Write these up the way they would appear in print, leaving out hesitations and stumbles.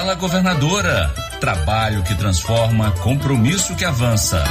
Fala, governadora. Trabalho que transforma, compromisso que avança.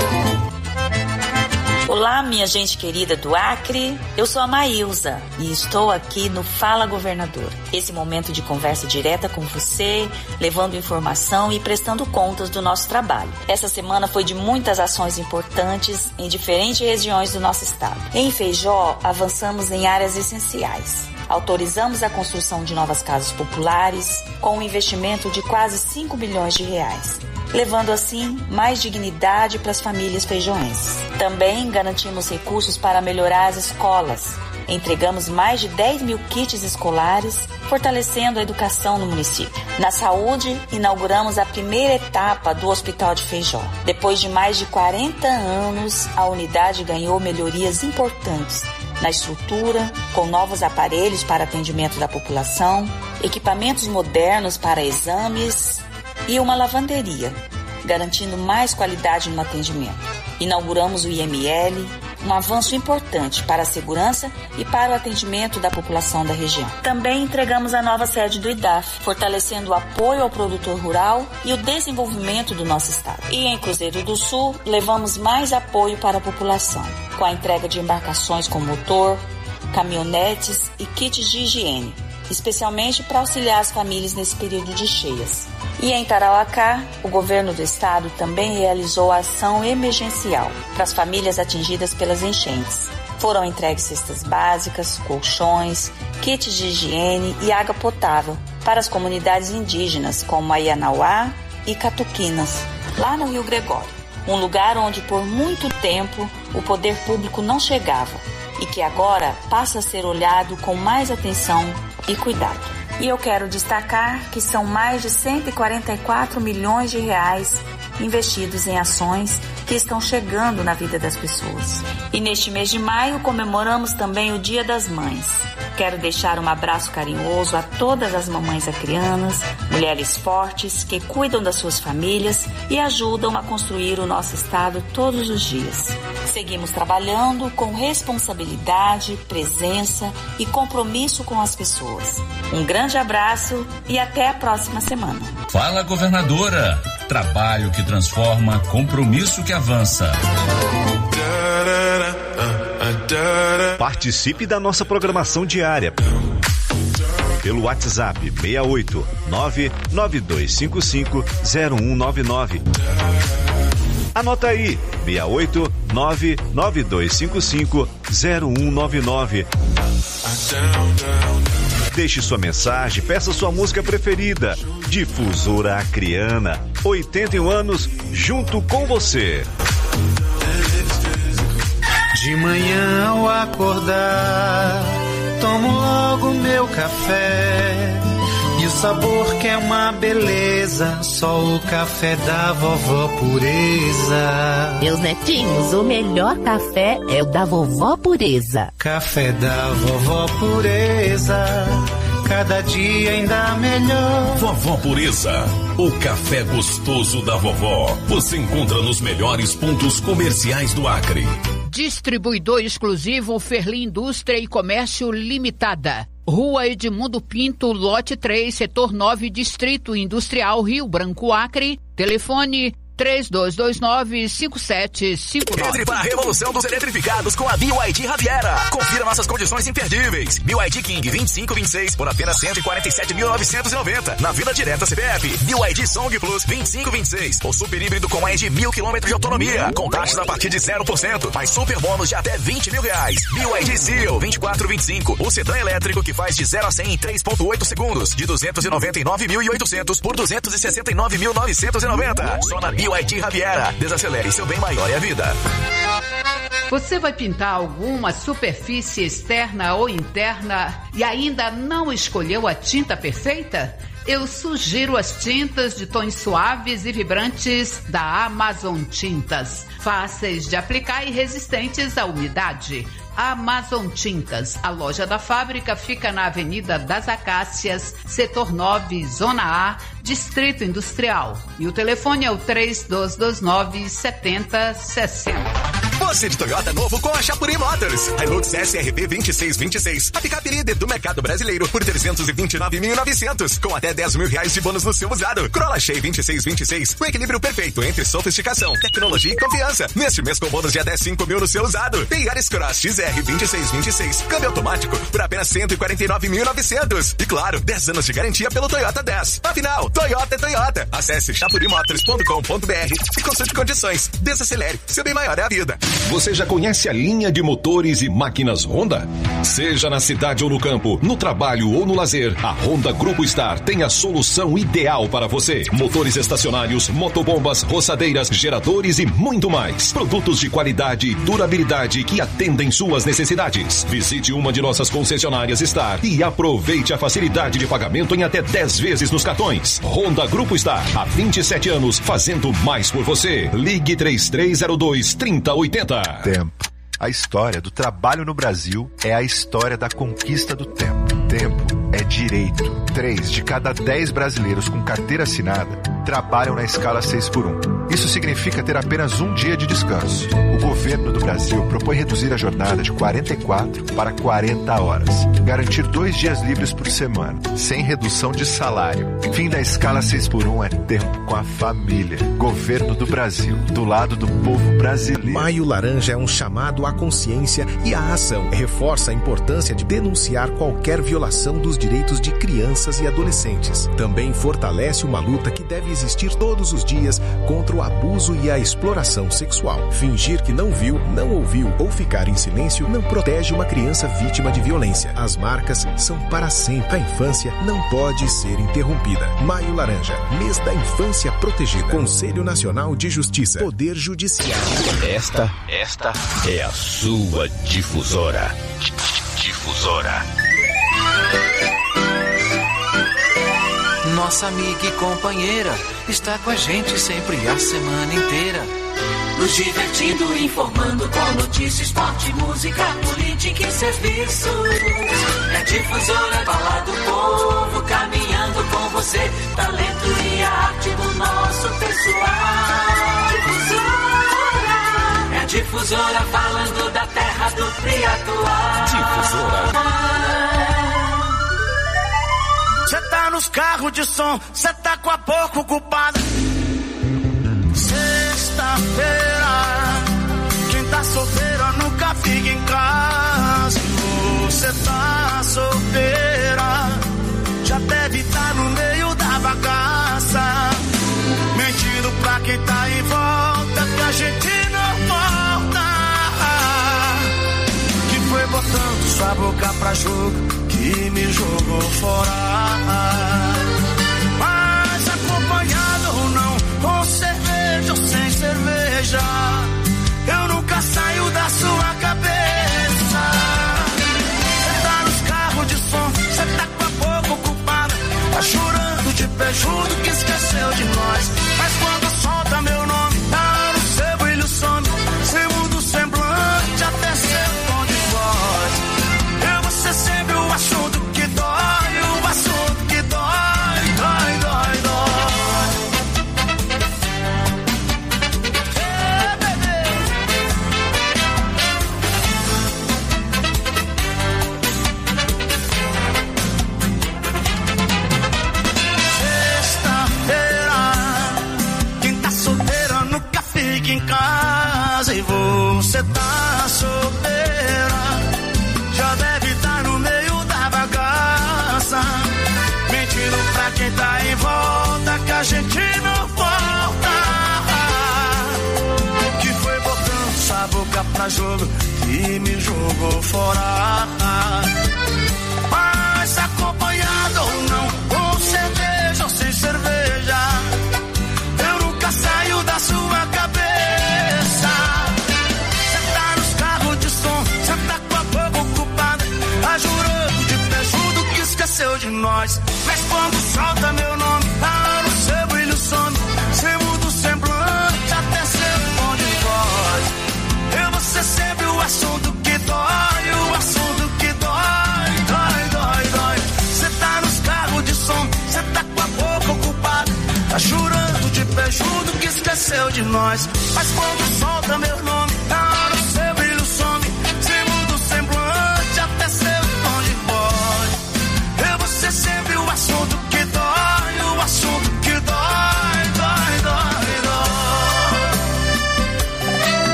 Olá, minha gente querida do Acre, eu sou a Maílza e estou aqui no Fala Governador. Esse momento de conversa direta com você, levando informação e prestando contas do nosso trabalho. Essa semana foi de muitas ações importantes em diferentes regiões do nosso estado. Em Feijó, avançamos em áreas essenciais. Autorizamos a construção de novas casas populares com um investimento de quase 5 bilhões de reais, levando assim mais dignidade para as famílias feijoenses. Também garantimos recursos para melhorar as escolas. Entregamos mais de 10 mil kits escolares, fortalecendo a educação no município. Na saúde, inauguramos a primeira etapa do Hospital de Feijó. Depois de mais de 40 anos, a unidade ganhou melhorias importantes na estrutura, com novos aparelhos para atendimento da população, equipamentos modernos para exames e uma lavanderia, garantindo mais qualidade no atendimento. Inauguramos o IML, um avanço importante para a segurança e para o atendimento da população da região. Também entregamos a nova sede do IDAF, fortalecendo o apoio ao produtor rural e o desenvolvimento do nosso estado. E em Cruzeiro do Sul, levamos mais apoio para a população, com a entrega de embarcações com motor, caminhonetes e kits de higiene, especialmente para auxiliar as famílias nesse período de cheias. E em Tarauacá, o governo do estado também realizou a ação emergencial para as famílias atingidas pelas enchentes. Foram entregues cestas básicas, colchões, kits de higiene e água potável para as comunidades indígenas como Aianauá e Catuquinas, lá no Rio Gregório, um lugar onde por muito tempo o poder público não chegava e que agora passa a ser olhado com mais atenção e cuidado. E eu quero destacar que são mais de 144 milhões de reais investidos em ações que estão chegando na vida das pessoas. E neste mês de maio comemoramos também o Dia das Mães. Quero deixar um abraço carinhoso a todas as mamães acrianas, mulheres fortes que cuidam das suas famílias e ajudam a construir o nosso estado todos os dias. Seguimos trabalhando com responsabilidade, presença e compromisso com as pessoas. Um grande abraço e até a próxima semana. Fala, governadora. Trabalho que transforma, compromisso que avança. Participe da nossa programação diária pelo WhatsApp 68 992550199. Anota aí, 68 992550199. Deixe sua mensagem, peça sua música preferida. Difusora Acreana, 81 anos junto com você. De manhã ao acordar, tomo logo meu café. E o sabor que é uma beleza, só o café da Vovó Pureza. Meus netinhos, o melhor café é o da Vovó Pureza. Café da Vovó Pureza, cada dia ainda melhor. Vovó Pureza, o café gostoso da vovó. Você encontra nos melhores pontos comerciais do Acre. Distribuidor exclusivo Ferli Indústria e Comércio Limitada. Rua Edmundo Pinto, lote 3, setor 9, Distrito Industrial, Rio Branco, Acre. Telefone 3229-5759. Entre para a revolução dos eletrificados com a BYD Riviera. Confira nossas condições imperdíveis. BYD King 2526 por apenas 147.990 na Vila Direta CPF. BYD Song Plus 2526. O super híbrido com mais de 1.000 km de autonomia. Com taxas a partir de 0%. Mais super bônus de até R$20 mil. BYD Seal 2425. O sedã elétrico que faz de 0 a 100 em 3.8 segundos. De 299.800 por 269.990. Só na BYD Riviera. Desacelere seu bem maior é a vida. Você vai pintar alguma superfície externa ou interna e ainda não escolheu a tinta perfeita? Eu sugiro as tintas de tons suaves e vibrantes da Amazon Tintas. Fáceis de aplicar e resistentes à umidade. Amazon Tintas. A loja da fábrica fica na Avenida das Acácias, setor 9, Zona A, Distrito Industrial. E o telefone é o 3229-7060. Você de Toyota novo com a Chapuri Motors. Hilux SRV 2626. A picape líder do mercado brasileiro por 329.900. Com até 10 mil reais de bônus no seu usado. Corolla Shea 2626. O equilíbrio perfeito entre sofisticação, tecnologia e confiança. Neste mês com bônus de até 5 mil no seu usado. Tem Yaris Cross XR 2626. Câmbio automático por apenas 149.900. E claro, 10 anos de garantia pelo Toyota 10. Afinal, Toyota é Toyota. Acesse chapurimotors.com.br e consulte condições. Desacelere. Seu bem maior é a vida. Você já conhece a linha de motores e máquinas Honda? Seja na cidade ou no campo, no trabalho ou no lazer, a Honda Grupo Star tem a solução ideal para você. Motores estacionários, motobombas, roçadeiras, geradores e muito mais. Produtos de qualidade e durabilidade que atendem suas necessidades. Visite uma de nossas concessionárias Star e aproveite a facilidade de pagamento em até 10 vezes nos cartões. Honda Grupo Star, há 27 anos, fazendo mais por você. Ligue 3302-3080. Tempo. A história do trabalho no Brasil é a história da conquista do tempo. Tempo é direito. 3 de cada 10 brasileiros com carteira assinada trabalham na escala 6x1. Isso significa ter apenas um dia de descanso. O governo do Brasil propõe reduzir a jornada de 44 para 40 horas. Garantir 2 dias livres por semana, sem redução de salário. Fim da escala 6x1 é tempo com a família. Governo do Brasil, do lado do povo brasileiro. Maio Laranja é um chamado à consciência e à ação. Reforça a importância de denunciar qualquer violação dos direitos de crianças e adolescentes. Também fortalece uma luta que deve existir todos os dias contra o abuso e a exploração sexual. Fingir que não viu, não ouviu ou ficar em silêncio não protege uma criança vítima de violência. As marcas são para sempre. A infância não pode ser interrompida. Maio Laranja, mês da infância protegida. Conselho Nacional de Justiça. Poder Judiciário. Esta é a sua difusora. Difusora. Nossa amiga e companheira está com a gente sempre a semana inteira. Nos divertindo, informando com notícia, esporte, música, política e serviço. É Difusora, fala do povo, caminhando com você. Talento e a arte do nosso pessoal. Difusora, é Difusora, falando da terra do Triatuá. Difusora. Cê tá nos carros de som, cê tá com a boca ocupada. Sexta-feira, quem tá solteira nunca fica em casa. Você tá solteira, já deve estar no meio da bagaça. Mentindo pra quem tá em volta, que a gente não volta. Que foi botando sua boca pra jogo, que me jogou fora. Mas acompanhado ou não, com cerveja ou sem cerveja, eu nunca saio da sua cabeça. Cê tá nos carros de som, cê tá com a boca ocupada, tá chorando de pejudo que esqueceu de nós. Mas quando solta meu nome, tá no seu brilho some, cê muda o semblante até seu tom de voz. Eu vou ser sempre o assunto que dói, o assunto que dói, dói, dói, dói. Hey, bebê. Sexta-feira, quem tá solteira nunca fica em casa. E você tá solteira, já deve estar no meio da bagaça. Mentindo pra quem tá em volta, que a gente não volta. Que foi botando sua boca pra jogo, que me jogou fora. Mas acompanhado ou não, com cerveja ou sem cerveja, eu nunca saio da sua cabeça. Cê tá nos carros de som, cê tá com a boca ocupada, tá jurando de pejudo que esqueceu de nós. Mas quando solta meu nome, tá no seu brilho some, cê muda o semblante até seu tom de voz. Eu vou ser sempre o assunto que dói, o assunto que dói, dói, dói, dói. Cê tá nos carros de som, cê tá com a boca ocupada, tá jurando de pejudo que esqueceu de nós. Mas quando solta meu nome, tá no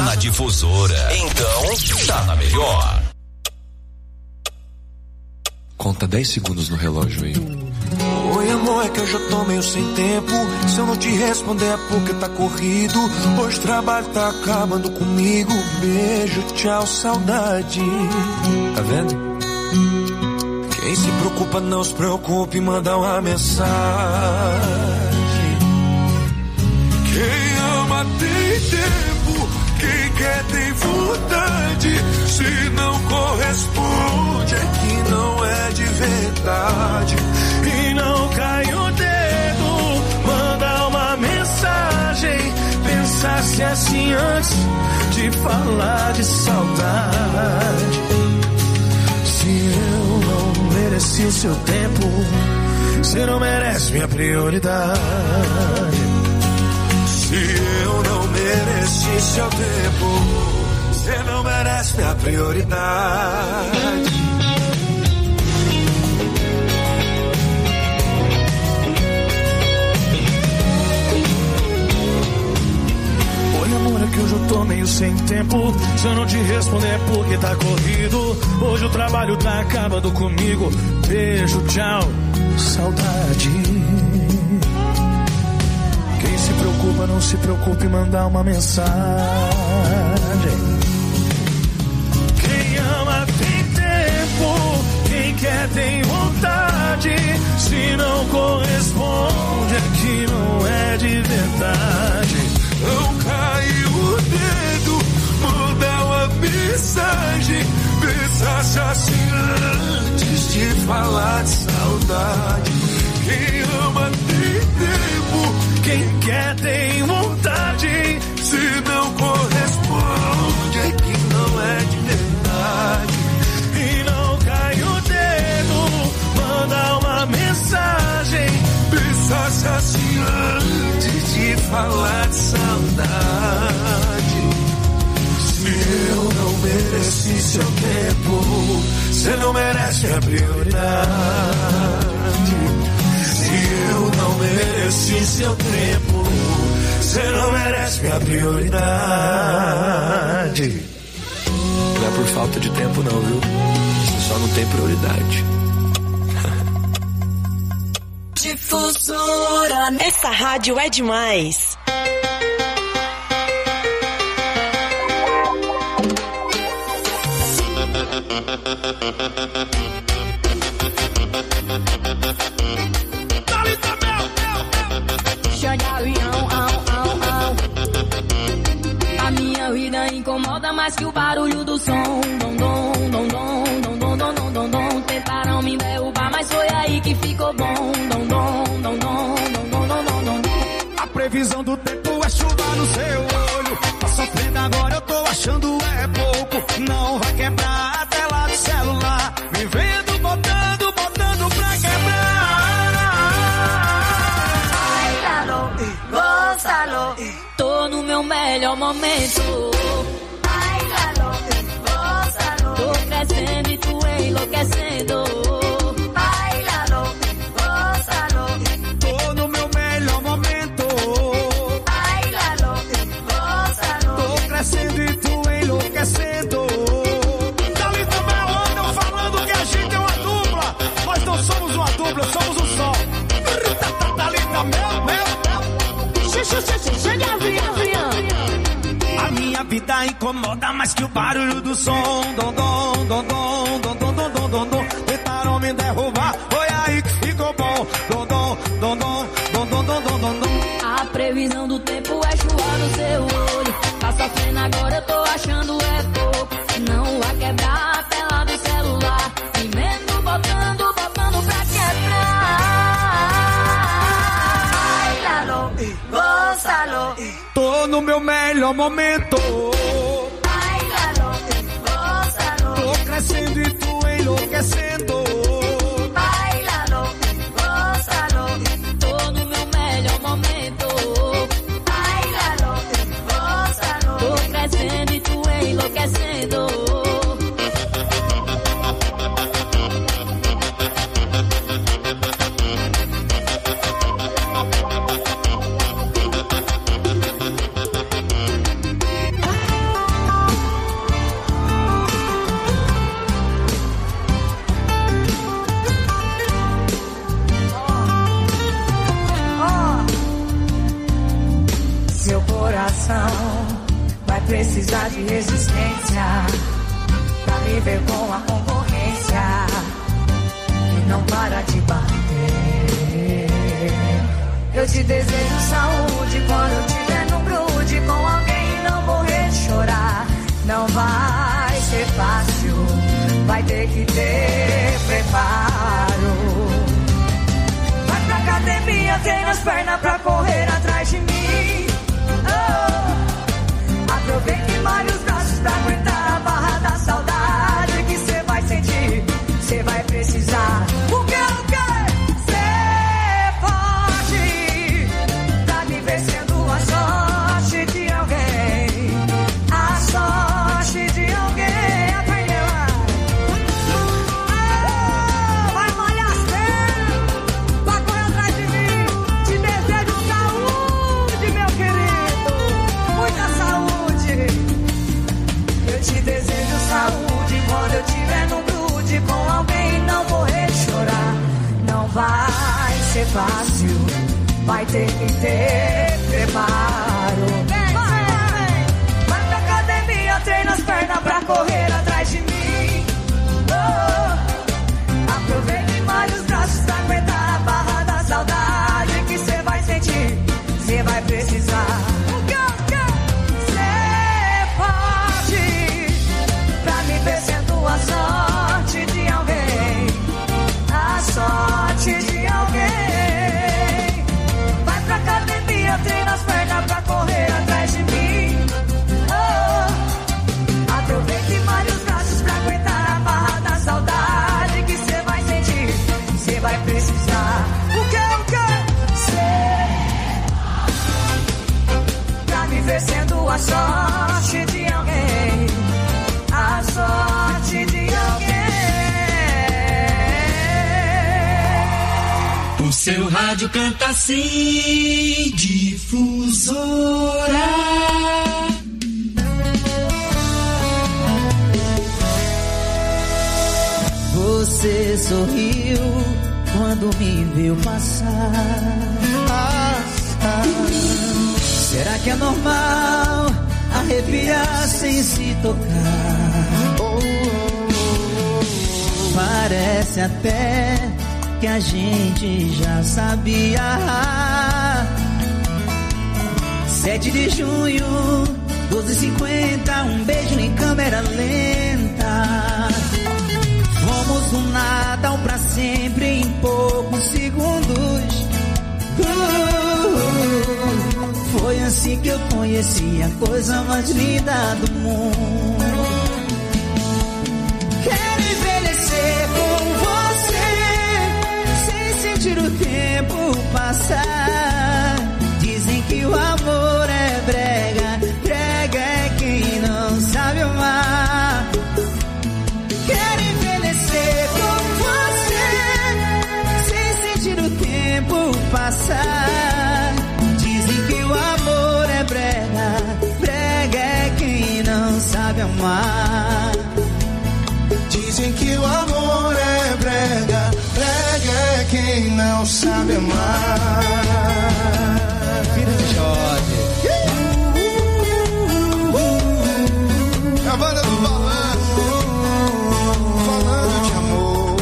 na Difusora. Então, tá na melhor. Conta 10 segundos no relógio aí. Oi amor, é que eu já tô meio sem tempo. Se eu não te responder é porque tá corrido. Hoje o trabalho tá acabando comigo. Beijo, tchau, saudade. Tá vendo? Quem se preocupa não se preocupe, manda uma mensagem. Quem ama tem tempo, quem quer tem vontade. Se não corresponde é que não é de verdade. E não cai o dedo, manda uma mensagem. Pensasse assim antes de falar de saudade. Se eu não mereci o seu tempo, você não merece minha prioridade. Se eu não mereci seu tempo, você não merece minha prioridade. Amor, é que hoje eu tô meio sem tempo. Se eu não te responder é porque tá corrido. Hoje o trabalho tá acabando comigo. Beijo, tchau, saudade. Quem se preocupa, não se preocupe, mandar uma mensagem. Quem ama tem tempo, quem quer tem vontade. Se não corresponde é que não é de verdade. Não caiu o dedo, manda uma mensagem. Pensasse assim antes de falar de saudade. Quem ama tem tempo, quem quer tem vontade. Se não corresponde é que não é de verdade. E não cai o dedo, manda uma mensagem. Pensasse assim antes de falar de saudade. Se eu não mereci seu tempo, você não merece minha prioridade. Se eu não mereci seu tempo, você não merece minha prioridade. Não é por falta de tempo não, viu? Você só não tem prioridade. Difusora, essa rádio é demais. Chega avião, a minha vida incomoda mais que o barulho do som. Dom, dom, dom, dom, dom, dom, dom, dom, dom, dom. Tentaram me derrubar, mas foi aí que ficou bom. Dom, dom, dom, dom, dom, dom, dom, dom, dom. A previsão do tempo é chuva no seu olho. Tá sofrendo agora, eu tô achando é pouco. Não vai quebrar a tela do celular. Vivendo, botando pra quebrar. Bailalo, gózalo. Tô no meu melhor momento. Bailalo, gózalo. Tô crescendo e tu enlouquecendo. Bailalo, gózalo. Tô no meu melhor momento. Bailalo, gózalo. Tô crescendo e tu enlouquecendo. Thalita Mel andam falando que a gente é uma dupla. Nós não somos uma dupla, somos um só. Thalita Mel. Chega avião. A minha vida incomoda mais que o barulho do som. Dom, dom, dom, dom, dom, dom, dom, dom, dom, dom. Tentaram me derrubar, foi aí que ficou bom. Dom, dom, dom, dom, dom, dom, dom, dom, dom, dom. A previsão do tempo é chuva no seu olho. Tá sofrendo agora, eu tô achando é pouco. Não vai quebrar a tela do celular. Vivendo, botando pra quebrar. Bailalo, gózalo. Tô no meu melhor momento. Bailalo, gózalo. Tô crescendo e tu enlouquecendo. Bailalo, gózalo. Tô no meu melhor momento. Bailalo, gózalo. Tô crescendo e tu enlouquecendo. precisar de resistência pra me ver com a concorrência que não para de bater. Eu te desejo saúde quando eu tiver no grude com alguém e não morrer de chorar. Não vai ser fácil, vai ter que ter preparo. Vai pra academia, treina as pernas pra correr atrás de mim. Oh, aproveita e malha os braços pra aguentar a barra da saudade que cê vai sentir, cê vai precisar. O que eu quero ser forte pra me ver sendo a sorte de alguém. A sorte de alguém, aprendeu? Oh, vai malhar as pernas, vai correr atrás de mim. Te desejo saúde, meu querido, muita saúde. Eu te desejo saúde quando eu tiver no grude com alguém e não morrer de chorar. Não vai ser fácil, vai ter que ter preparo. Vai pra academia, treina as pernas pra correr atrás de mim. Oh, aproveita e malha os braços pra aguentar a barra da saudade que cê vai sentir, cê vai precisar. Ser forte pra me ver sendo a sorte de alguém. A sorte de alguém. Vai pra academia, treina as pernas pra correr atrás de mim. Oh, aproveita e malha os braços pra aguentar a barra da saudade que cê vai sentir, cê vai precisar. O que eu quero ser pra me ver sendo a sorte de alguém. A sorte de alguém. O seu rádio canta assim, Difusora. Você sorriu quando me viu passar. Será que é normal arrepiar sem se tocar? Parece até que a gente já sabia. 7 de junho, 12h50, um beijo em câmera lenta. Fomos do nada ao pra sempre em poucos segundos. Foi assim que eu conheci a coisa mais linda do mundo. Quero envelhecer com você, sem sentir o tempo passar. Dizem que o amor é brega, brega é quem não sabe amar. Quero envelhecer com você, sem sentir o tempo passar. Dizem que o amor é brega, brega é quem não sabe amar. Dizem que o amor é brega, brega é quem não sabe amar. Filho de Jorge. A banda do balanço, falando de amor.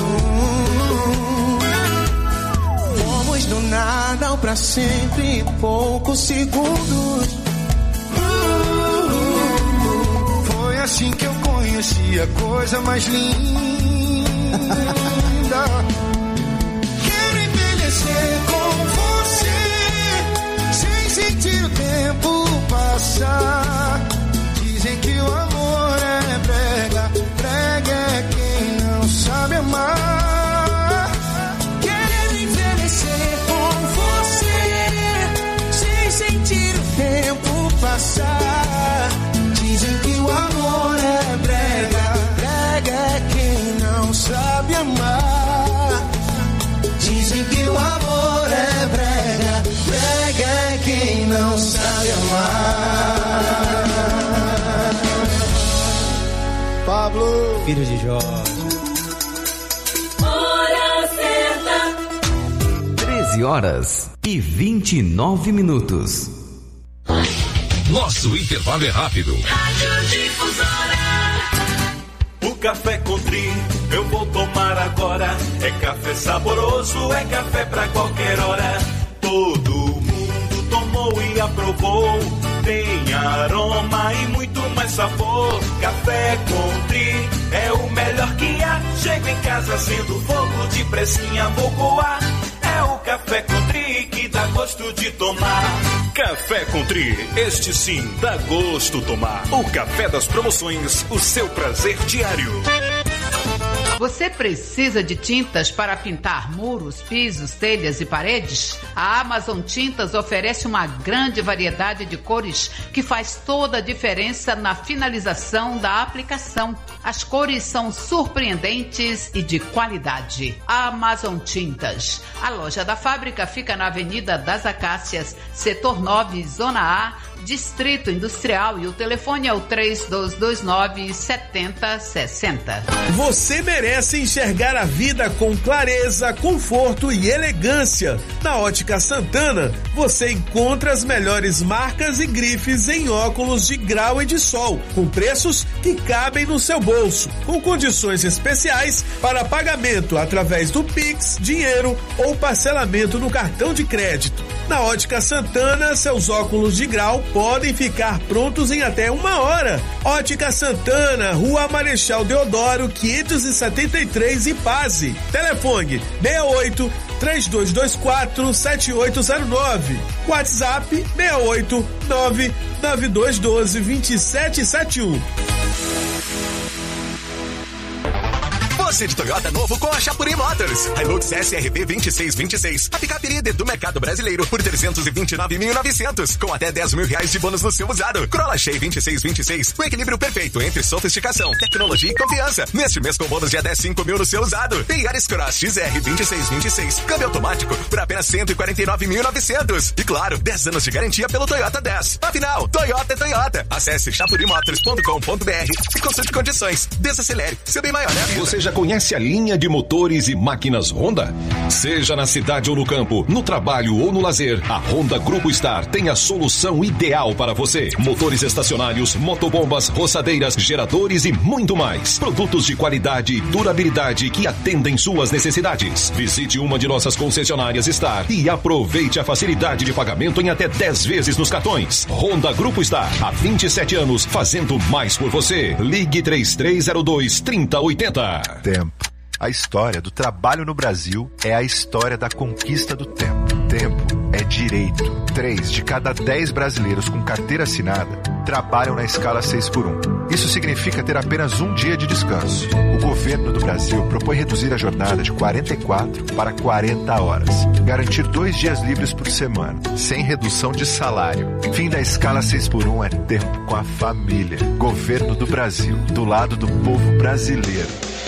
Fomos do nada ao pra sempre em poucos segundos. Foi assim que eu conheci a coisa mais linda. Quero envelhecer com você, sem sentir o tempo passar. Dizem que o amor é brega, brega é quem não sabe amar. Quero envelhecer com você, sem sentir o tempo passar. Dizem que o amor é brega, brega é quem não sabe amar. Dizem que o amor é brega, brega é quem não sabe amar. Pablo, filho de Jorge. Hora certa. 13h29. Nosso intervalo é rápido. Rádio Difusora. O café Country eu vou tomar agora. É café saboroso, é café pra qualquer hora. Todo mundo tomou e aprovou. Tem aroma e muito mais sabor. Café Country é o melhor que há. Chego em casa sendo fogo de pressinha, vou coar. É o Café Country que dá gosto de tomar. Café Country, este sim dá gosto tomar. O café das promoções, o seu prazer diário. Você precisa de tintas para pintar muros, pisos, telhas e paredes? A Amazon Tintas oferece uma grande variedade de cores que faz toda a diferença na finalização da aplicação. As cores são surpreendentes e de qualidade. Amazon Tintas. A loja da fábrica fica na Avenida das Acácias, Setor 9, Zona A, Distrito Industrial, e o telefone é o 3229-7060. Você merece enxergar a vida com clareza, conforto e elegância. Na Ótica Santana, você encontra as melhores marcas e grifes em óculos de grau e de sol, com preços que cabem no seu bolso, com condições especiais para pagamento através do Pix, dinheiro ou parcelamento no cartão de crédito. Na Ótica Santana, seus óculos de grau podem ficar prontos em até 1 hora. Ótica Santana, Rua Marechal Deodoro, 573, Ipase. Telefone 68 3224 7809. WhatsApp 68 99212 2771. Você de Toyota novo com a Chapuri Motors. Hilux SRV 2626. A picape líder do mercado brasileiro por 329.900. Com até 10 mil reais de bônus no seu usado. Corolla Shea 2626. O equilíbrio perfeito entre sofisticação, tecnologia e confiança. Neste mês com bônus de até 5 mil no seu usado. E Yaris Cross XR 2626. Câmbio automático por apenas 149.900. E claro, 10 anos de garantia pelo Toyota 10. Afinal, Toyota é Toyota. Acesse chapurimotors.com.br e consulte condições. Desacelere. Seu bem maior é a vida. Você já conhece a linha de motores e máquinas Honda? Seja na cidade ou no campo, no trabalho ou no lazer, a Honda Grupo Star tem a solução ideal para você. Motores estacionários, motobombas, roçadeiras, geradores e muito mais. Produtos de qualidade e durabilidade que atendem suas necessidades. Visite uma de nossas concessionárias Star e aproveite a facilidade de pagamento em até 10 vezes nos cartões. Honda Grupo Star, há 27 anos, fazendo mais por você. Ligue 3302-3080. Tempo. A história do trabalho no Brasil é a história da conquista do tempo. Tempo é direito. 3 de cada 10 brasileiros com carteira assinada trabalham na escala 6x1. Isso significa ter apenas um dia de descanso. O governo do Brasil propõe reduzir a jornada de 44 para 40 horas. Garantir 2 dias livres por semana, sem redução de salário. Fim da escala 6x1 é tempo com a família. Governo do Brasil, do lado do povo brasileiro.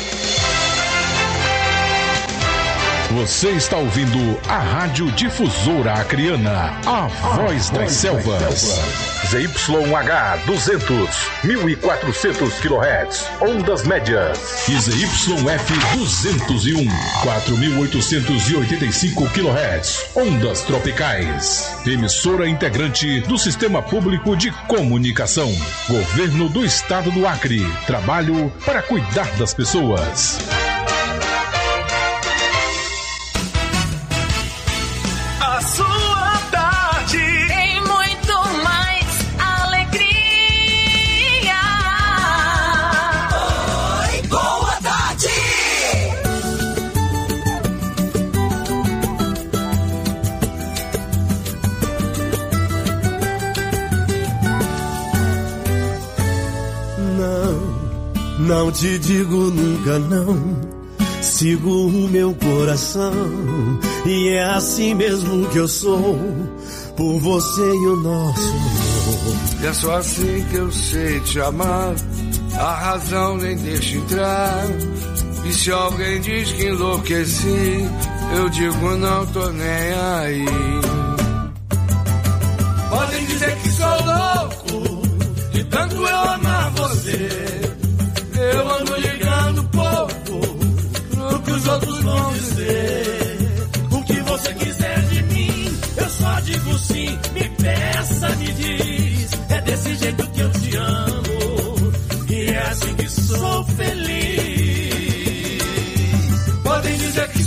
Você está ouvindo a Rádio Difusora Acreana, a voz das selvas. ZYH 200, 1400 kHz, ondas médias. E ZYF 201, 4885 kHz, ondas tropicais. Emissora integrante do Sistema Público de Comunicação. Governo do Estado do Acre. Trabalho para cuidar das pessoas. A sua tarde Tem muito mais alegria. Oi, boa tarde. Não te digo nunca não. Sigo o meu coração e é assim mesmo que eu sou, por você e o nosso amor. É só assim que eu sei te amar, a razão nem deixa entrar. E se alguém diz que enlouqueci, eu digo não tô nem aí. Podem dizer que sou louco, de tanto eu amar você. Eu ando ligando pouco o que os outros vão dizer. O que você quiser de mim, eu só digo sim. Me peça, me diz, é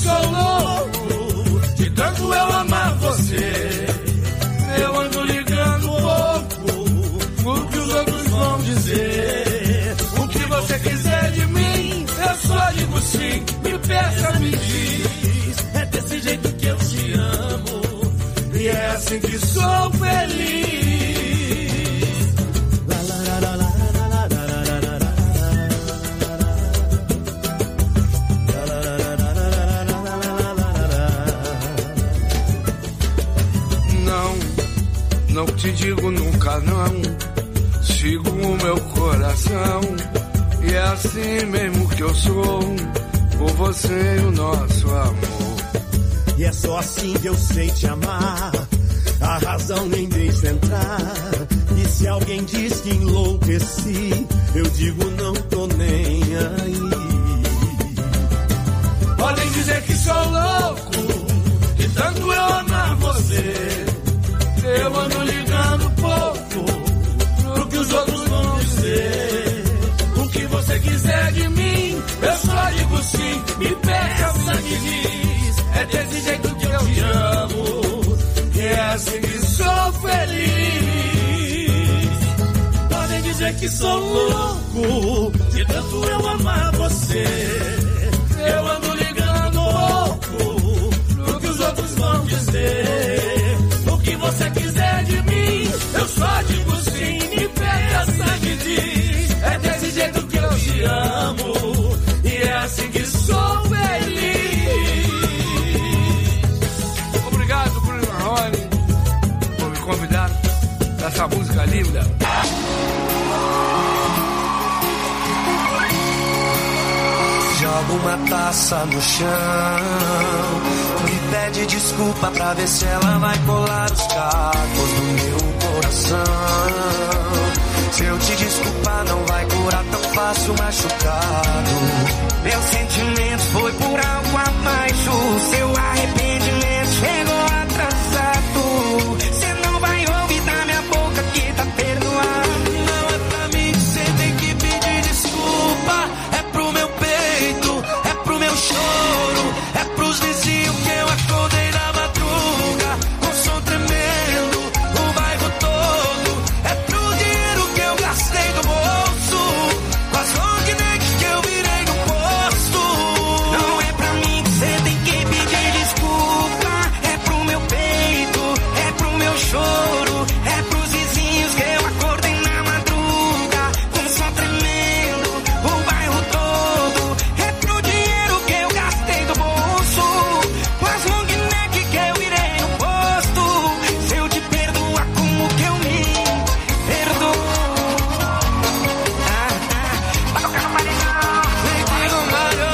sou louco, de tanto eu amar você. Eu ando ligando pouco o que os outros vão dizer. O que você quiser de mim, eu só digo sim. Me peça, me diz. É desse jeito que eu te amo, e é assim que sou feliz. Não te digo nunca não, sigo o meu coração. E é assim mesmo que eu sou, por você e o nosso amor. E é só assim que eu sei te amar, a razão nem deixo entrar. E se alguém diz que enlouqueci, eu digo não tô nem aí. Podem dizer que sou louco, de tanto eu amar você. Eu ando ligando pouco pro que os outros vão dizer. O que você quiser de mim, eu só digo sim. Me peça, me diz. É desse jeito que eu te amo, e é assim que sou feliz. Podem dizer que sou louco, de tanto eu amar você. Eu ando ligando pouco pro que os outros vão dizer. O que você quiser de mim, eu só digo sim. Me peça, me diz. É desse jeito que eu te amo, e é assim que sou feliz. Obrigado, Bruno Marrone, por me convidar para essa música linda. Joga uma taça no chão, me pede desculpa pra ver se ela vai colar os cacos do meu coração. Se eu te desculpar não vai curar tão fácil machucado. Meu sentimento foi por algo abaixo, seu arrependimento chegou atrasado. Cê não vai ouvir da minha boca que tá perdoado. Não é pra mim que cê tem que pedir desculpa, é pro meu peito, é pro meu choro, é pros vizinhos que eu acordei na madruga com som tremendo, o bairro todo, é pro dinheiro que eu gastei do bolso, com as long neck que eu virei no posto. Não é pra mim que cê tem que pedir desculpa, é pro meu peito, é pro meu choro, é pros vizinhos que eu acordei na madruga com som tremendo, o bairro todo, é pro dinheiro que eu gastei do bolso, com as long neck que eu virei no posto. Se eu te perdoar, como que eu me perdoo? Vai tocar no paredão, vem comigo, Mário.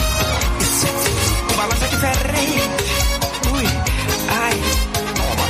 O balanço de ferrinho. Ui, ai, toma.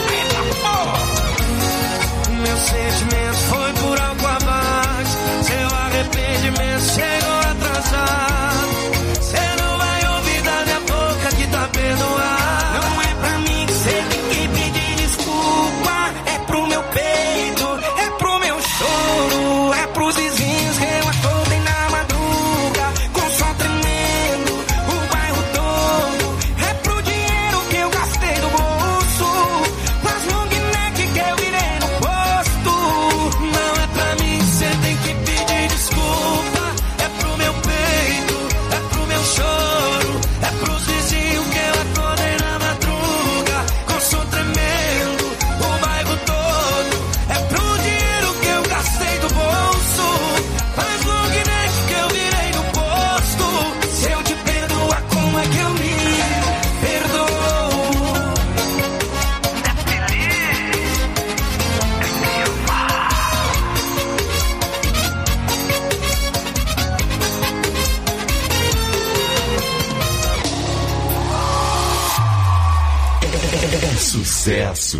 Meu sentimento foi por algo abaixo, seu arrependimento chegou atrasado. Cê não vai ouvir da minha boca que tá perdoado. Não é pra mim que cê tem que pedir desculpa, é pro meu peito, é pro meu choro, é pros vizinhos que eu acordei na madruga com som tremendo, o bairro todo, é pro dinheiro que eu gastei do bolso, com as long neck que eu virei no posto. Não é pra mim que cê tem que pedir desculpa, é pro meu peito, é pro meu choro, é pros vizinhos que eu acordei na madruga com som tremendo, o bairro todo, é pro dinheiro que eu gastei do bolso, faz long neck que eu virei no posto. Se eu te perdoar, como é que eu me perdoo? Sucesso.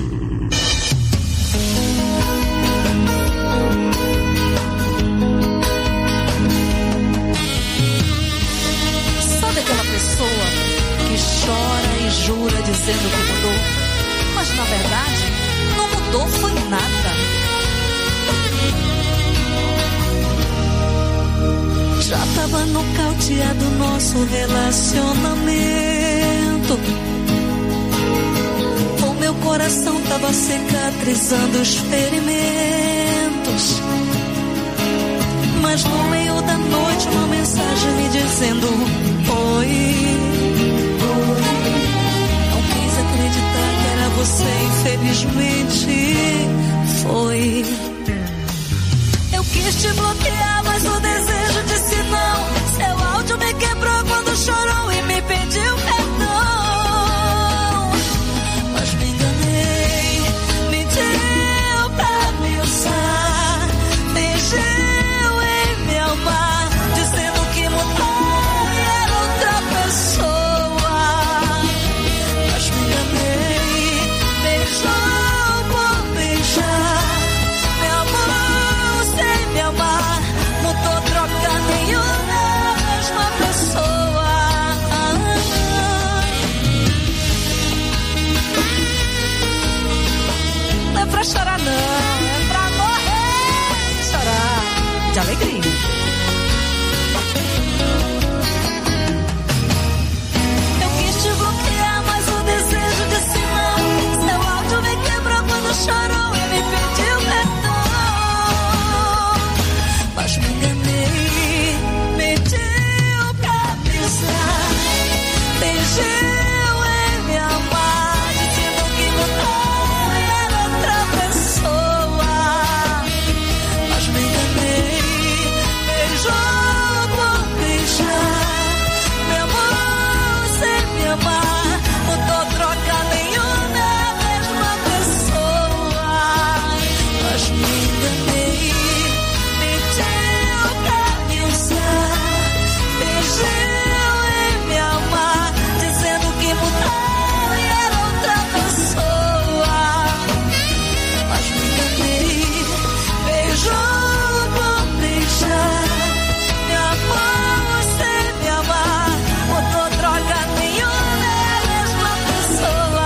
Sabe aquela pessoa que chora e jura dizendo que mudou, mas na verdade não mudou foi nada. Já tava nocauteado nosso relacionamento. O meu coração tava cicatrizando os ferimentos. Mas no meio da noite uma mensagem me dizendo oi. Não quis acreditar que era você, infelizmente foi. Eu quis te bloquear, mas o desejo disse não. Seu áudio me quebrou quando chorou e me pediu perdão. Mas me enganei, mentiu pra me usar, fingiu em me amar, dizendo que mudou e era outra pessoa. Mas me enganei, beijou por beijar, me amou sem me amar, mudou, troca nenhuma, mesma pessoa. Não é pra chorar não, é pra morrer e chorar de alegria. Eu quis te bloquear, mas o desejo disse não. Seu áudio me quebrou quando chorou e me pediu perdão. Mas me enganei, mentiu pra me usar, fingiu em me amar, dizendo que mudou e era outra pessoa. Mas me enganei, beijou por beijar, me amou sem me amar, mudou, troca nenhuma, é a mesma pessoa. Mas me enganei, mentiu pra me usar, fingiu em me amar, dizendo que mudou e era outra pessoa. Mas me enganei, beijou por beijar, me amou sem me amar, mudou, troca nenhuma, é a mesma pessoa.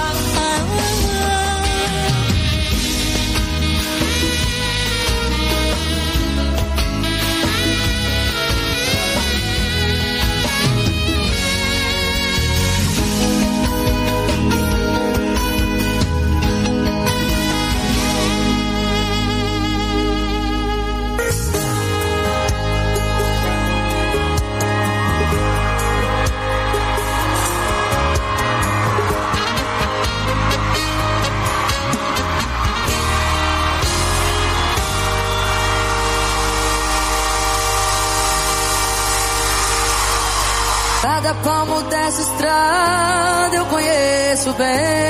Cada palmo dessa estrada eu conheço bem.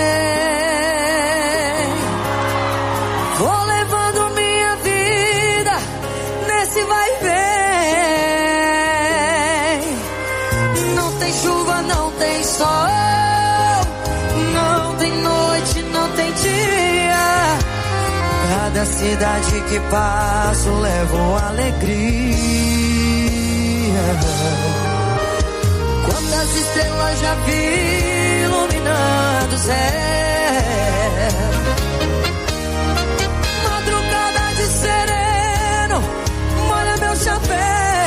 Vou levando minha vida nesse vai e vem. Não tem chuva, não tem sol, não tem noite, não tem dia. Cada cidade que passo levo alegria. Quantas estrelas já vi iluminando o céu. Madrugada de sereno molha meu chapéu.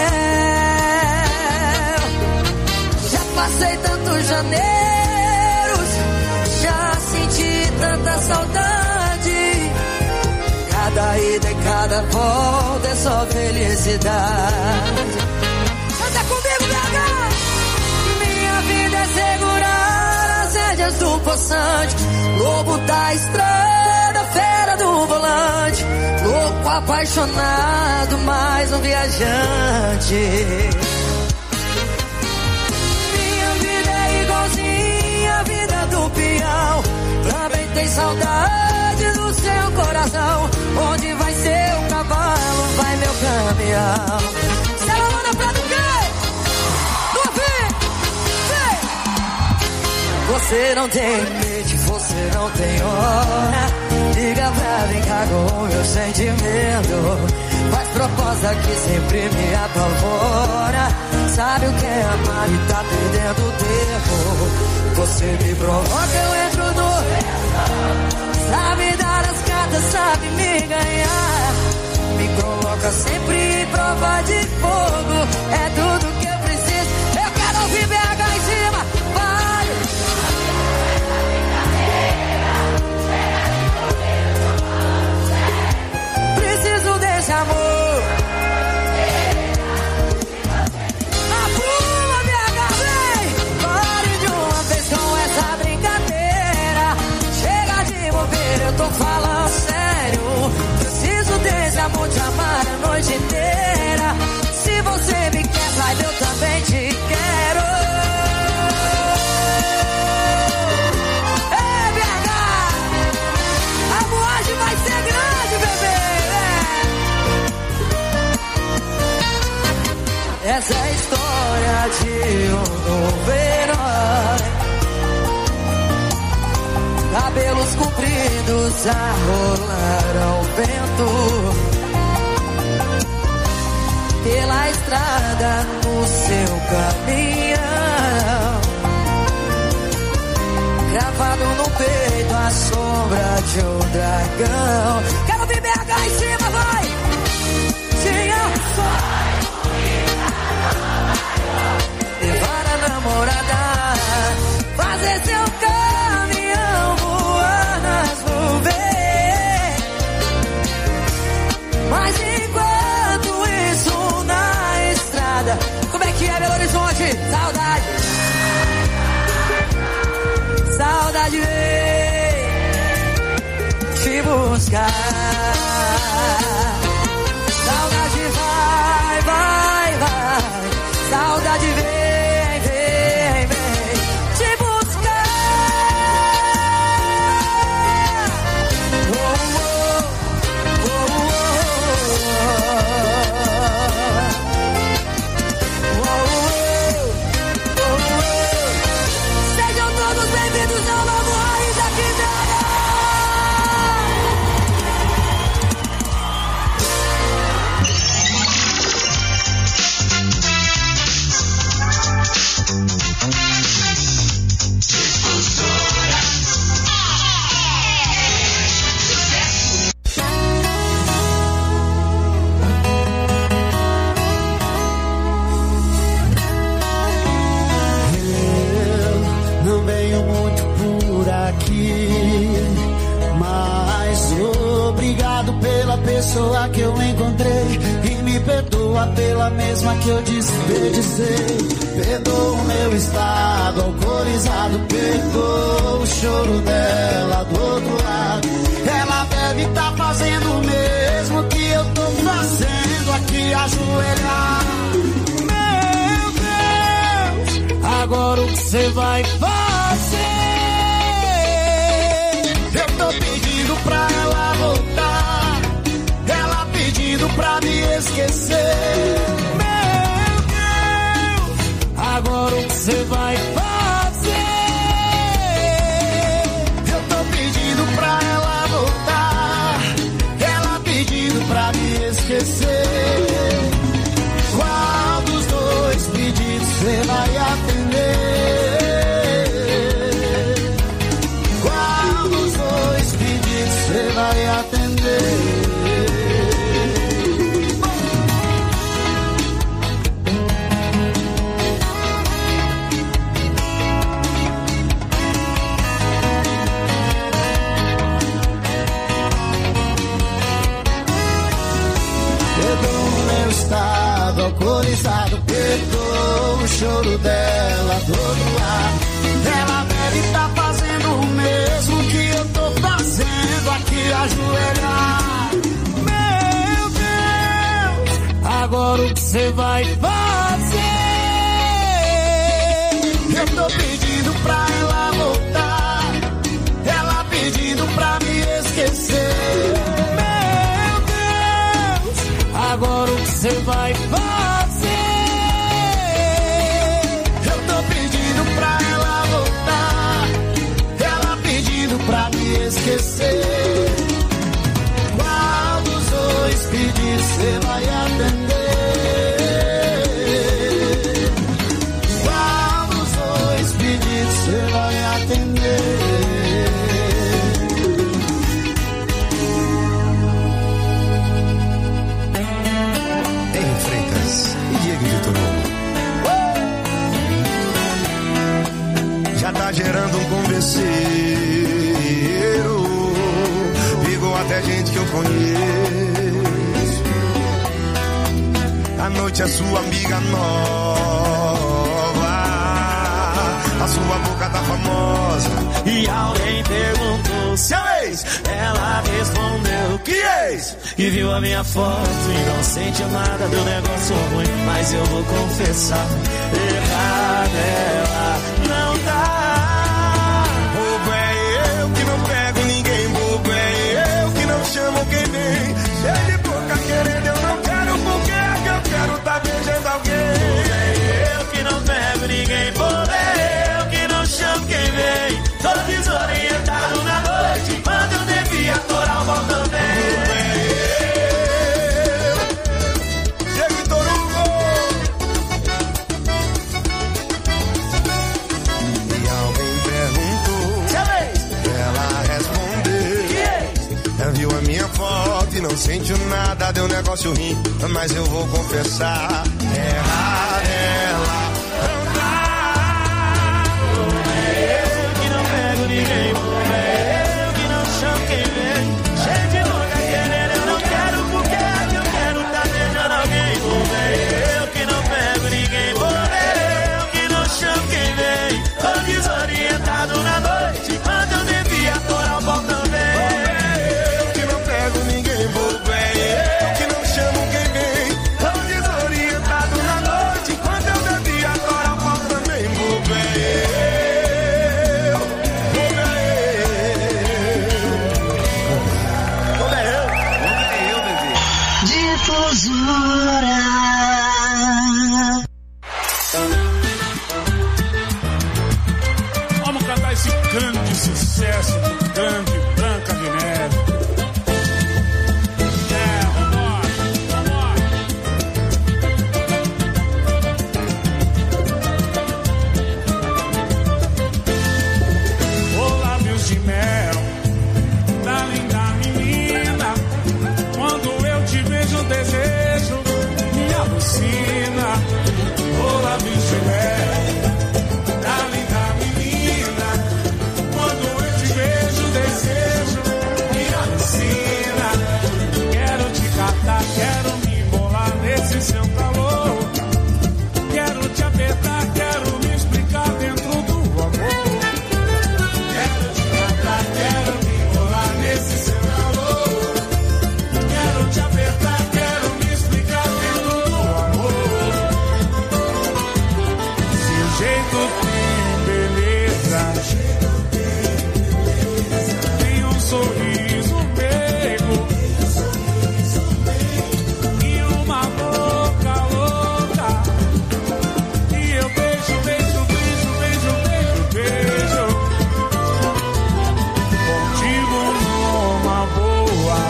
Já passei tantos janeiros, já senti tanta saudade. Cada ida e cada volta é só felicidade. Canta comigo, BH! Segurar as rédeas do poçante, lobo da estrada, fera do volante, louco apaixonado, mais um viajante. Minha vida é igualzinha a vida do peão, também tem saudade do seu coração. Onde vai seu cavalo, vai meu caminhão. Se ela manda pra do quê? Você não tem limite, você não tem hora. Liga pra brincar com o meu sentimento. Faz proposta que sempre me apavora. Sabe o que é amar e tá perdendo tempo. Você me provoca, eu entro no. Sabe dar as cartas, sabe me ganhar. Me coloca coloca sempre em prova de fogo. É tudo que eu preciso. Eu quero ouvir BH em cima. Vai! Preciso desse amor. Apruma, BH, vem! Pare de uma vez com essa brincadeira. Chega de bobeira, eu tô falando sério. Preciso desse amor, te amar a noite inteira. Se você me quer, vai, eu também te quero. Ei, BH! A boate vai ser grande, bebê! Essa é a história de um novo herói. Cabelos compridos a rolar ao vento. Pela estrada no seu caminhão. Gravado no peito a sombra de um dragão. Quero ver BH em cima, vai! Tinha levar a namorada, fazer seu caminhão voar nas nuvens. Mas enquanto isso na estrada, como é que é Belo Horizonte? Saudade. Saudade vem te buscar. Saudade vai, vai, vai. Saudade vem, vem, vem te buscar. Oh, oh, oh, oh, oh, oh, oh. Sejam todos bem-vindos ao novo Raiz da Quintana. Não venho muito por aqui, mas obrigado pela pessoa que eu encontrei. E me perdoa pela mesma que eu desperdicei. Perdoa o meu estado alcoolizado, perdoa o choro dela do outro lado. Ela deve estar fazendo o mesmo que eu tô fazendo aqui, ajoelhar. Agora o que você vai fazer? Eu tô pedindo pra ela voltar, ela pedindo pra me esquecer. Meu Deus, agora o que você vai fazer? Eu tô pedindo pra ela voltar, ela pedindo pra me esquecer. Qual dos dois pedidos você vai atender? Qual dos dois pedidos você vai atender? Perdoa o meu estado alcoolizado, perdoa o choro dela do outro lado. Ela deve estar fazendo o mesmo que eu tô fazendo aqui, ajoelhar. Meu Deus, agora o que você vai fazer? Eu tô pedindo pra ela voltar, ela pedindo pra me esquecer. Meu Deus, agora o que você vai fazer? Eu tô pedindo pra ela voltar, ela pedindo pra me esquecer. Qual dos dois pedidos você vai atender? Qual dos dois pedidos você vai atender? já tá gerando um converseiro. Ligou até gente que eu conheço. A noite é sua amiga nova, a sua boca tá famosa. E alguém perguntou se é ex. Ela respondeu que ex. E viu a minha foto e não sentiu nada do negócio ruim. Mas eu vou confessar, errado ela não tá. Bobo é eu que não pego ninguém. Bobo é eu que não chamo quem vem. Cheio de boca querendo, eu não quero. Porque é que eu quero tá beijando alguém. Bobo é eu que não pego ninguém. Bobo é eu que não chamo quem vem. Tô desorientado na noite, quando eu devia atorar o bom também. Diego Vitor Hugo. E alguém perguntou, ela respondeu, ela viu a minha foto e não sentiu nada, deu negócio ruim, mas eu vou confessar, errar ela. Ninguém, eu que não chamo quem vem. Cheio de louca querendo, eu não quero. Porque eu quero tá beijando alguém. Eu que não pego ninguém. Eu que não chamo quem vem. Tô desorientado na noite, quando eu devia atorar o pau também. Eu que não pego ninguém. Eu que não chamo quem vem. Tô desorientado na noite, quando eu devia atorar o pau também. Vamos cantar esse grande sucesso do grande Branca de Neve. Oh, lábios de mel da linda menina, quando eu te vejo o desejo me alucina. Oh, lábios de mel da linda menina, quando eu te vejo o desejo me alucina. Quero te catar, quero me embolar nesse seu calor. Quero te apertar, quero me explicar dentro do amor. Quero te catar, quero me embolar nesse seu calor. Quero te apertar, quero me explicar dentro do amor. Se o jeito tem beleza, tem um sorriso meigo e uma boca louca, e eu beijo, beijo, beijo, beijo, beijo, beijo. Contigo numa boa,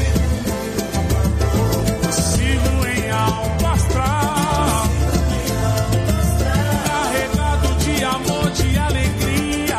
sigo em alto astral, carregado de amor, de alegria.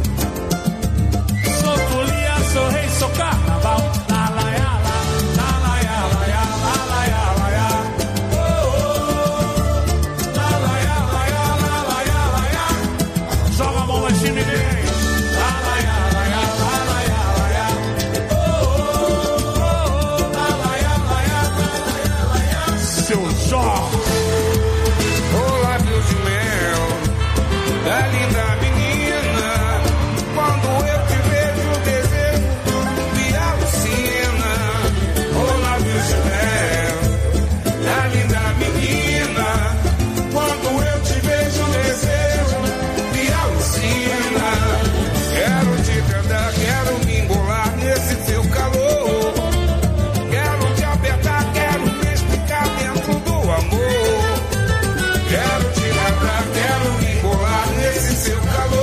Sou folia, sou rei, sou carnaval. La la ya la, la la ya la ya, la la ya la ya. Oh, oh, oh. La la ya la ya, la la ya la ya. Joga a mão lá em cima e vem. La la ya la ya, la la ya la ya. Oh, oh, oh, oh. La la ya la ya, la la ya la ya. Seu Jorge. Oh, lábios de mel da linda menina, quando eu te vejo o desejo me alucina. Oh, lábios de mel da linda menina, quando eu te vejo o desejo me alucina. Quero te cantar, quero me embolar nesse seu calor. Quero te apertar, quero me explicar dentro do amor. Quero te cantar, quero me embolar nesse seu calor.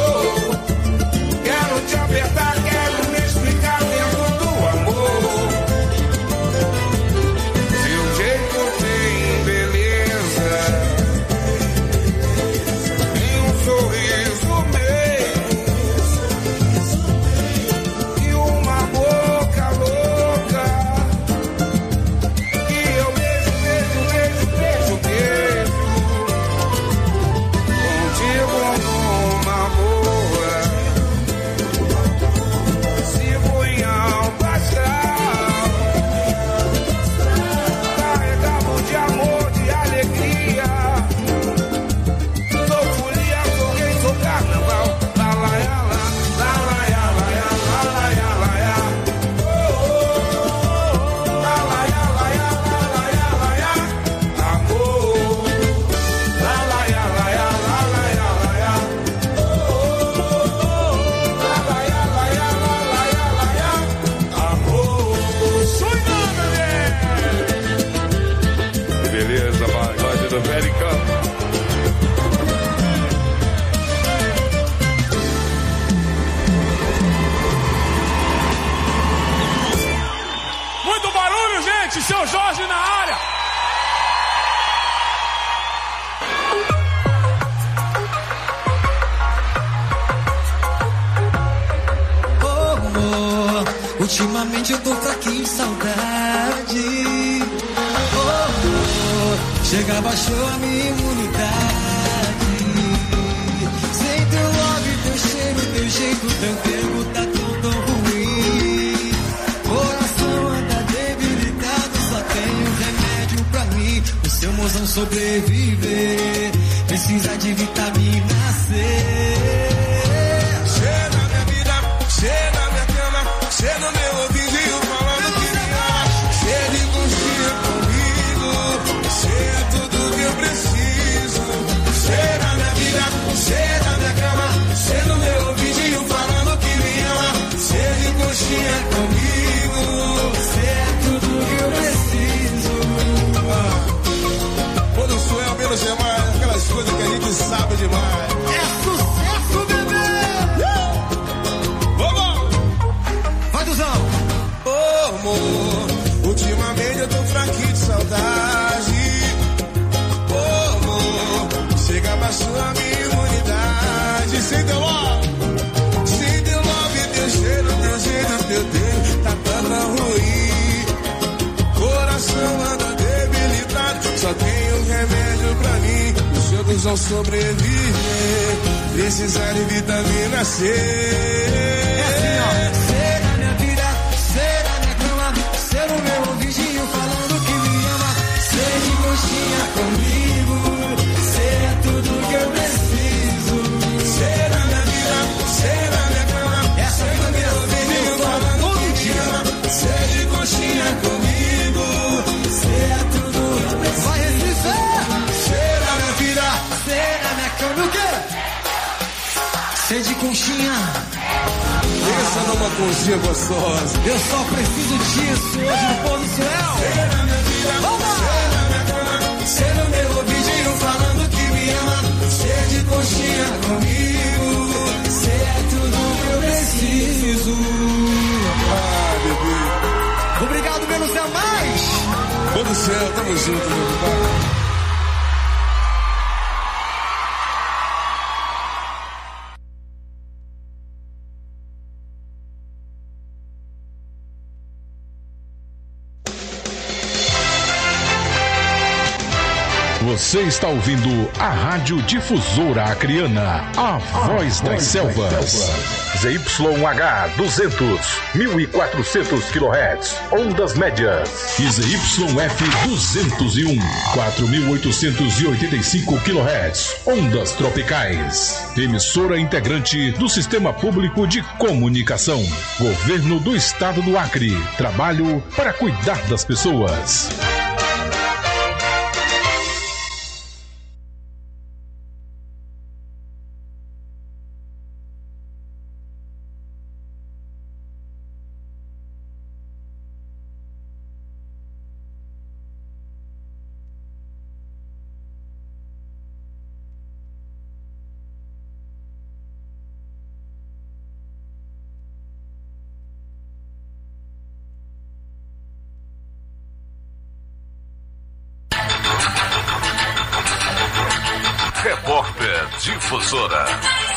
Ultimamente eu tô fraquinho de saudade. Chega, baixou a minha imunidade. Sem teu love, teu cheiro, teu jeito, teu tempo tá tudo ruim. Coração anda debilitado, só tenho remédio pra mim. O seu mozão sobreviver precisa de vitamina C. Chega na minha vida, chega na minha cama, chega no meu ouvidinho falando que me ama. Chega de conchinha comigo, chega tudo que eu preciso. Chega na minha vida, chega na minha cama, chega no meu ouvidinho falando que me ama. Chega de conchinha comigo, chega tudo que eu preciso. Quando sou eu, menos é mais, aquelas coisas que a gente sabe demais. É sucesso, bebê! Vamos! Vai, Duzão! Ô, amor, ultimamente eu tô fraquinho de saudade. Ô, amor, chega abaixou a minha imunidade. Sem teu love, teu cheiro, teu jeito, teu dedo, tá tão ruim. Coração anda debilitado, só tenho remédio pra mim. Os outros vão sobreviver, precisar de vitamina C. É assim, ó. Cê na minha vida, cê na minha cama, cê no meu ouvidinho falando que me ama. Cê de conchinha comigo, cê é tudo que eu preciso. Cê na minha vida, cê na minha cama, essa é a minha ouvidinho falando que me ama. cê de conchinha comigo, Cê é tudo que eu preciso. Vai, Recife! cê na minha vida, Cê na minha cama, o quê? Cê de conchinha. pensa numa conchinha gostosa. Eu só preciso disso hoje no pôr do céu. Cê na minha vida, Vamos! cê na minha cama, cê no meu ouvidinho falando que me ama. Cê de conchinha comigo, Cê é tudo que eu preciso. ah, bebê. Obrigado pelos demais. Pô do céu, tamo junto, meu pai. Você está ouvindo a Rádio Difusora Acreana, a voz das selvas. ZYH 200, 1400 kHz, ondas médias. E ZYF 201, 4885 kHz, ondas tropicais. Emissora integrante do Sistema Público de Comunicação. Governo do Estado do Acre. Trabalho para cuidar das pessoas. Repórter Difusora.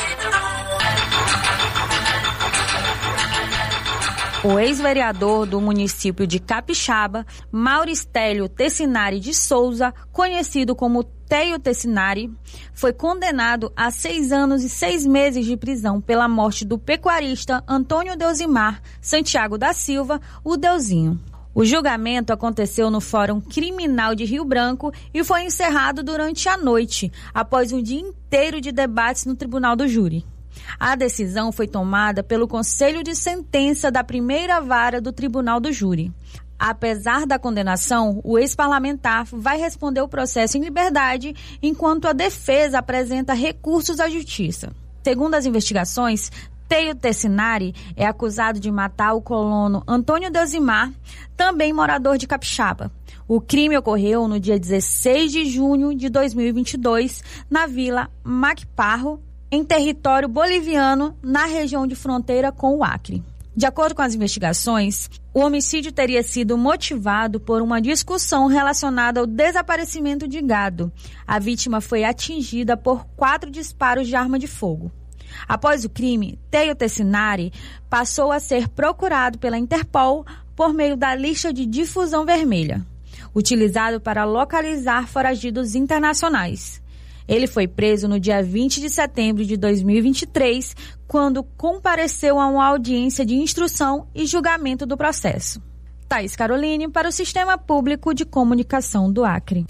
O ex-vereador do município de Capixaba, Mauristélio Tessinari de Souza, conhecido como Teio Tessinari, foi condenado a 6 anos e 6 meses de prisão pela morte do pecuarista Antônio Deusimar Santiago da Silva, o Deusinho. O julgamento aconteceu no Fórum Criminal de Rio Branco e foi encerrado durante a noite, após um dia inteiro de debates no Tribunal do Júri. A decisão foi tomada pelo Conselho de Sentença da Primeira Vara do Tribunal do Júri. Apesar da condenação, o ex-parlamentar vai responder o processo em liberdade, enquanto a defesa apresenta recursos à Justiça. Segundo as investigações, Teio Tessinari é acusado de matar o colono Antônio Deusimar, também morador de Capixaba. O crime ocorreu no dia 16 de junho de 2022, na Vila Maquiparro, em território boliviano, na região de fronteira com o Acre. De acordo com as investigações, o homicídio teria sido motivado por uma discussão relacionada ao desaparecimento de gado. A vítima foi atingida por 4 disparos de arma de fogo. Após o crime, Teio Tessinari passou a ser procurado pela Interpol por meio da lista de difusão vermelha, utilizado para localizar foragidos internacionais. Ele foi preso no dia 20 de setembro de 2023, quando compareceu a uma audiência de instrução e julgamento do processo. Thaís Caroline, para o Sistema Público de Comunicação do Acre.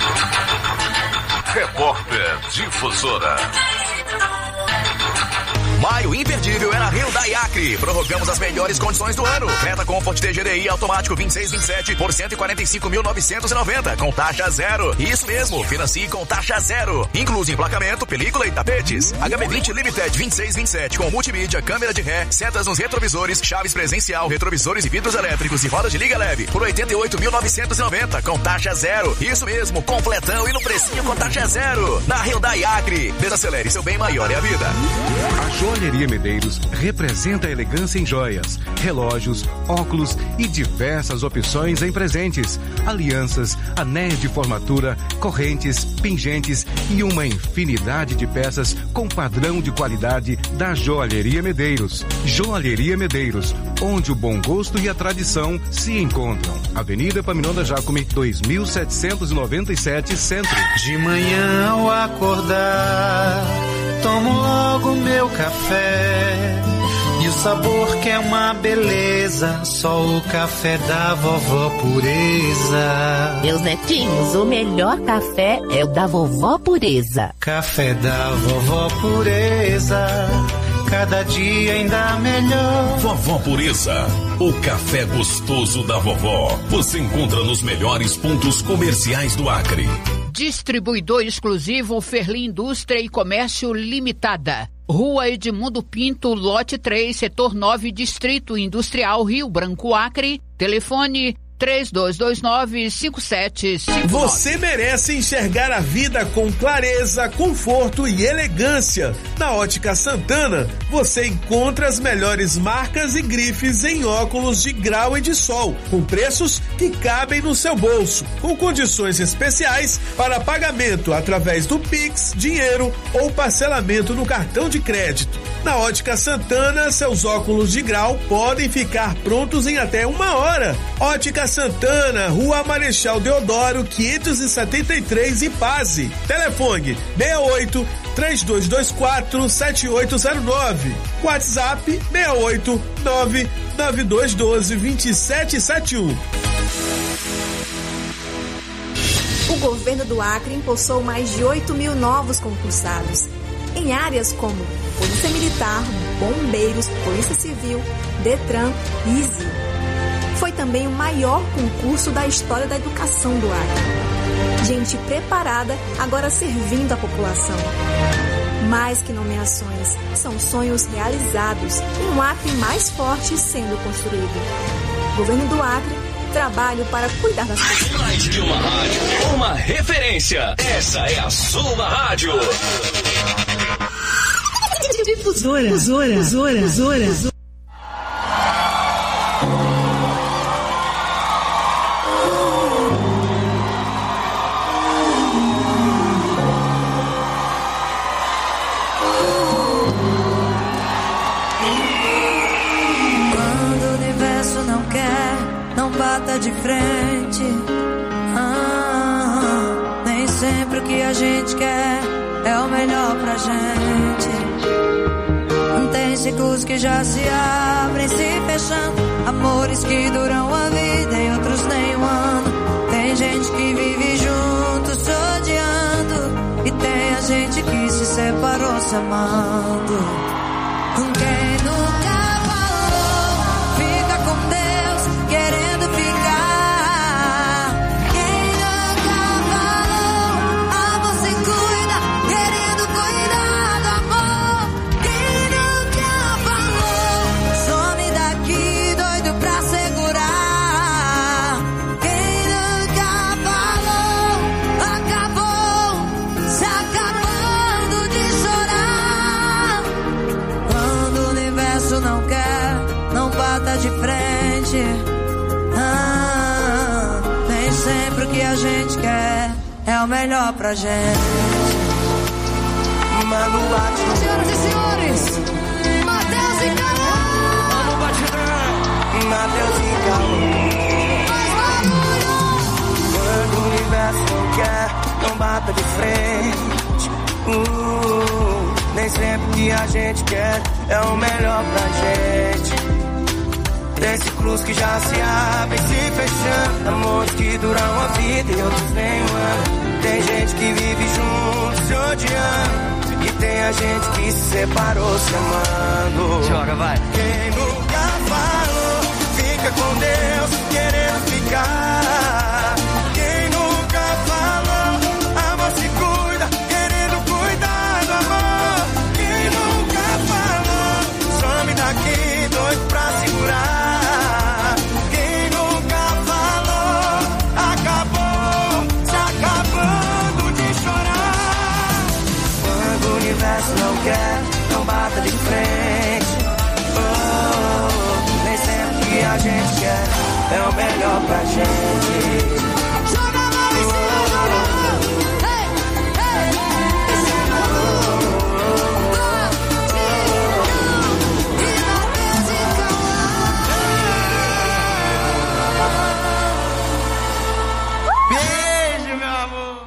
Repórter Difusora. Maio imperdível é na Hyundai Acre. Prorrogamos as melhores condições do ano. Creta Comfort TGDI automático 2627 por 145.990 com taxa zero. Isso mesmo, financie com taxa zero. Incluso emplacamento, película e tapetes. HB20 Limited 2627 com multimídia, câmera de ré, setas nos retrovisores, chaves presencial, retrovisores e vidros elétricos e rodas de liga leve por 88.990 com taxa zero. Isso mesmo, completão e no precinho com taxa zero. Na Hyundai Acre. Desacelere, seu bem maior é a vida. A Joalheria Medeiros representa a elegância em joias, relógios, óculos e diversas opções em presentes, alianças, anéis de formatura, correntes, pingentes e uma infinidade de peças com padrão de qualidade da Joalheria Medeiros. Joalheria Medeiros, onde o bom gosto e a tradição se encontram. Avenida Epaminondas Jácome, 2797, Centro. De manhã ao acordar, tomo logo meu café. E o sabor que é uma beleza, só o café da vovó Pureza. Meus netinhos, o melhor café é o da vovó Pureza. Café da vovó Pureza, cada dia ainda melhor. Vovó Pureza, o café gostoso da vovó. Você encontra nos melhores pontos comerciais do Acre. Distribuidor exclusivo Ferli Indústria e Comércio Limitada. Rua Edmundo Pinto, lote 3, setor 9, Distrito Industrial, Rio Branco, Acre. Telefone 3229-5759. Você merece enxergar a vida com clareza, conforto e elegância. Na Ótica Santana, você encontra as melhores marcas e grifes em óculos de grau e de sol, com preços que cabem no seu bolso, com condições especiais para pagamento através do Pix, dinheiro ou parcelamento no cartão de crédito. Na Ótica Santana, seus óculos de grau podem ficar prontos em até 1 hora. Ótica Santana, Rua Marechal Deodoro, 573, Ipase. Telefone 68-3224-7809. WhatsApp 689-9212-2771. O governo do Acre impulsou mais de 8 mil novos concursados em áreas como Polícia Militar, Bombeiros, Polícia Civil, Detran e ISI. Foi também o maior concurso da história da educação do Acre. Gente preparada, agora servindo a população. Mais que nomeações, são sonhos realizados e um Acre mais forte sendo construído. Governo do Acre, trabalho para cuidar das pessoas. Mais de uma rádio, uma referência. Essa é a sua rádio. Difusora. Quando o universo não quer, não bata de frente. Nem sempre o que a gente quer é o melhor pra gente. Tem ciclos que já se abrem, se fechando, amores que duram a vida e outros nem um ano. Tem gente que vive junto, se odiando, e tem a gente que se separou se amando. Quem nunca falou, fica com Deus, querendo ficar. Quem nunca falou, amor se cuida, querendo cuidar do amor. Quem nunca falou, some daqui, doido pra segurar. Quem nunca falou, acabou, se acabando de chorar. Quando o universo não quer, não bata de frente. Nem sempre o que a gente quer é o melhor pra gente. Mano, bate. Senhoras e senhores, gente quer é o melhor pra gente. Tem ciclos que já se abrem, se fechando. Amores que duram a vida e outros nem um ano. Tem gente que vive junto, se odiando. E tem a gente que se separou, se amando. Joga, vai. Quem nunca falou, fica com Deus, querendo ficar. Quem nunca falou, amor se cuida, querendo cuidar do amor. Quem nunca falou, some daqui, doido pra segurar. Não quer, não bata de frente. Oh, nem sempre que a gente quer é o melhor pra gente. Joga a mão em cima da mão. Hey, hey. Beijo, meu amor.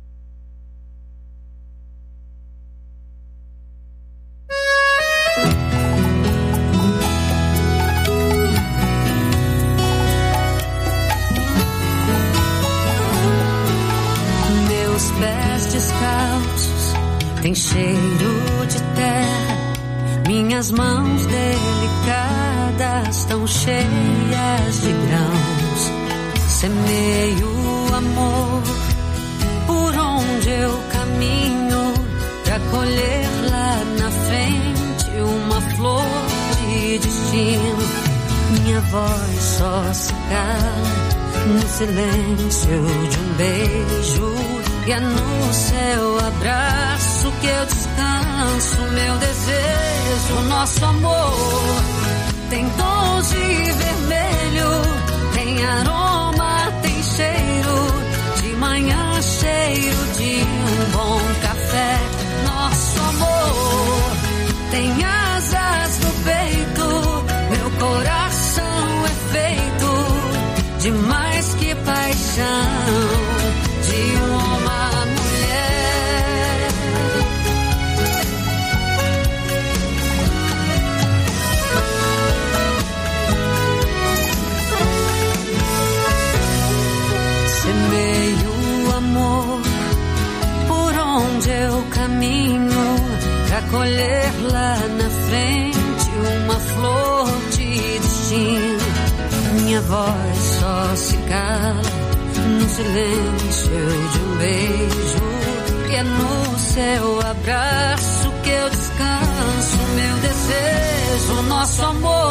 Descalços, tem cheiro de terra, minhas mãos delicadas tão cheias de grãos. Semeio amor por onde eu caminho, pra colher lá na frente uma flor de destino. Minha voz só se cala no silêncio de um beijo. E é no seu abraço que eu descanso meu desejo. Nosso amor tem tons de vermelho, tem aroma, tem cheiro. De manhã cheiro de um bom café. Nosso amor tem asas no peito, meu coração é feito de mais que paixão. De uma mulher. Semeio amor por onde eu caminho, pra colher lá na frente uma flor de destino. Minha voz só se cala no silêncio de um beijo. E é no seu abraço que eu descanso meu desejo. Nosso amor